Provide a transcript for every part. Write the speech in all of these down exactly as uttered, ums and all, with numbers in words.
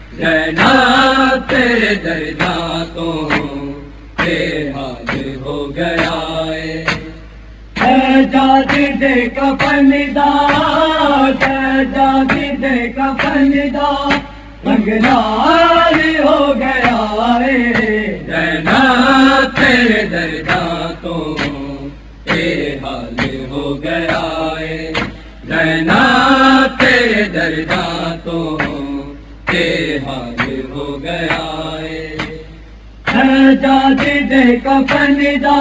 زینب تیرے درجاتوں بے حال ہو گیا ہے سجاد دے کفن دا سجاد دے کفن دا رنگ لال ہو گیا ہے زینب تیرے درجاتوں بے حال ہو گیا ہے زینب تیرے درجاتوں بے حال ہو گیا ہے سجاد دے کفن دا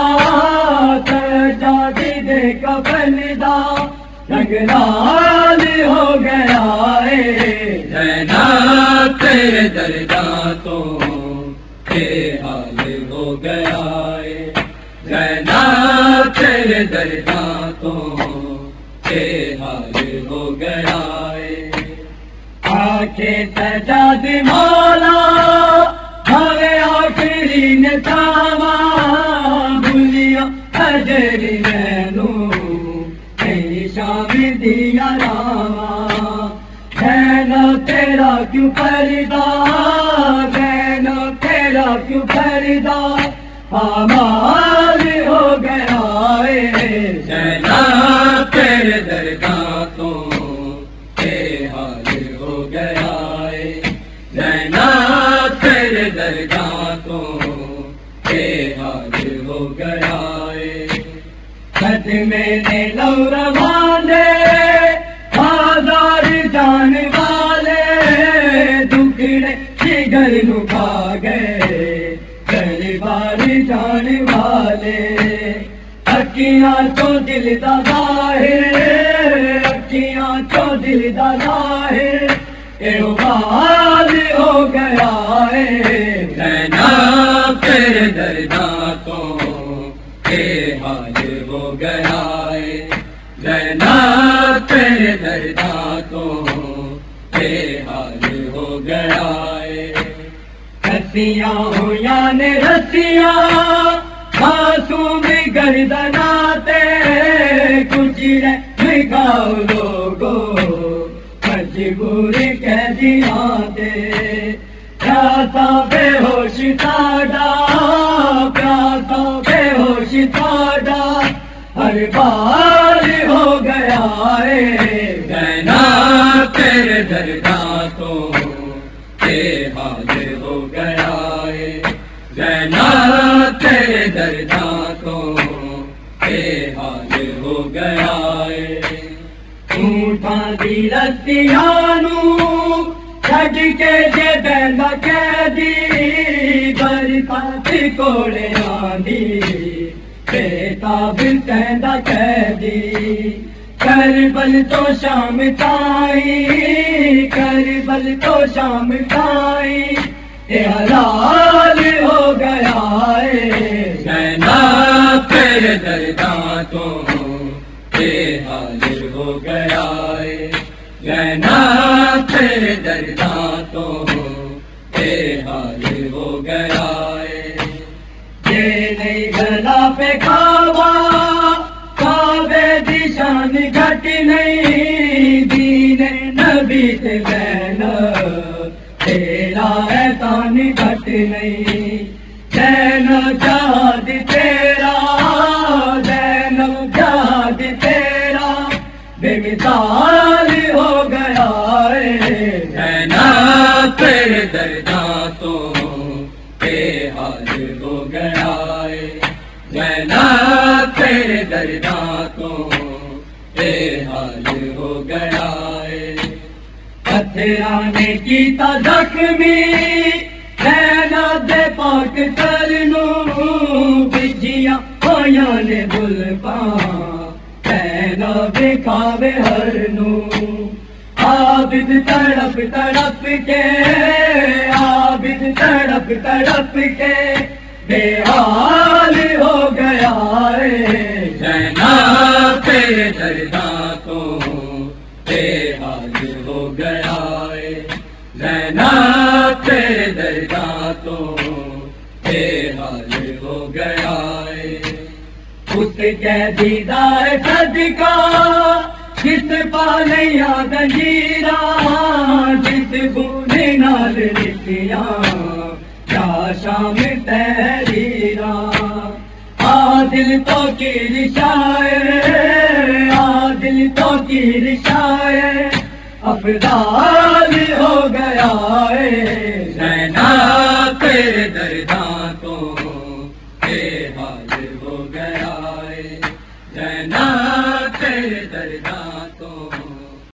سجاد دے کفن دا رنگ لال ہو گیا ہے زینب تیرے درجاتوں بے حال ہو گیا ہے زینب تیرے درجاتوں بے حال ہو گیا ہے آنکھیں سجاد مولا بھاوے آخری نے تھاما بھولیا حجر مینو تیری شام دیا راما زینب تیرا کیوں پردہ زینب تیرا کیوں پردہ پامال ہو گیا ہے زینب تیرے درجاتوں بے حال ہو گیا ہے زینب تیرے درجاتوں بے حال ہو گیا ہے صدمے نے لو روانے بازار جان والے دکھڑے جگر نو کھا گئے بار جان والے اکیاں چو دل دا ظاہر اکیاں چو دل دا ظاہر اے حال ہو گیا ہے زینب تیرے درجاتوں بے حال ہو گیا ہے زینب تیرے درجاتوں بے حال ہو گیا ہے رسیاں ہو یا نے رسیاں معصوم گردناتے کچھ لگاؤ لوگو مجبور کہہ دیا دے پیاسا بے ہوش ساڈا پیاسا بے ہوش ساڈا ہر بار ہو گیا ہے زینب تیرے درجاتوں بے حال ہو گیا ہے زینب تیرے درجاتوں بے حال ہو گیا ہے اونٹاں دی رسیاں نو چھڈ کے جے بیندا قیدی برسات کولے آندی بےتاب کہندا قیدی کربل تو شام تائی کربل تو شام تائی اے حلال ہو گیا ہے زینب تیرے درجاتوں بے حال ہو گیا ہے زینب تیرے درجاتوں بے حال ہو گیا ہے یہ نہیں گلا پہ کھاوا کعبے دی شان گھٹ نہیں دین نبی سے زینب تیرا احسان گھٹ نہیں زینب جہاد تیرا زینب جہاد تیرا بے مثال ہو گیا ہے زینب تیرے درجاتوں بے حال ہو گیا ہے زینب تیرے درجاتوں بے حال ہو گیا ہے پتھراں نے کیتا زخمی زینب دے پاک سر نو بجھیاں ہویاں نے زلفاں زینب کھاوے ہر نو عابد تڑپ تڑپ کے عابد تڑپ تڑپ کے بے حال ہو گیا ہے زینب تیرے درجاتوں بے حال ہو گیا ہے زینب تیرے درجاتوں بے حال ہو گیا ہے اس قیدی دا صدقہ جس پالیا گنجیرا جس بونے نال خوشیاں کیا شام تحریراں عادل تو کی شاعر عادل تو کی شاعر افضال ہو گیا ہے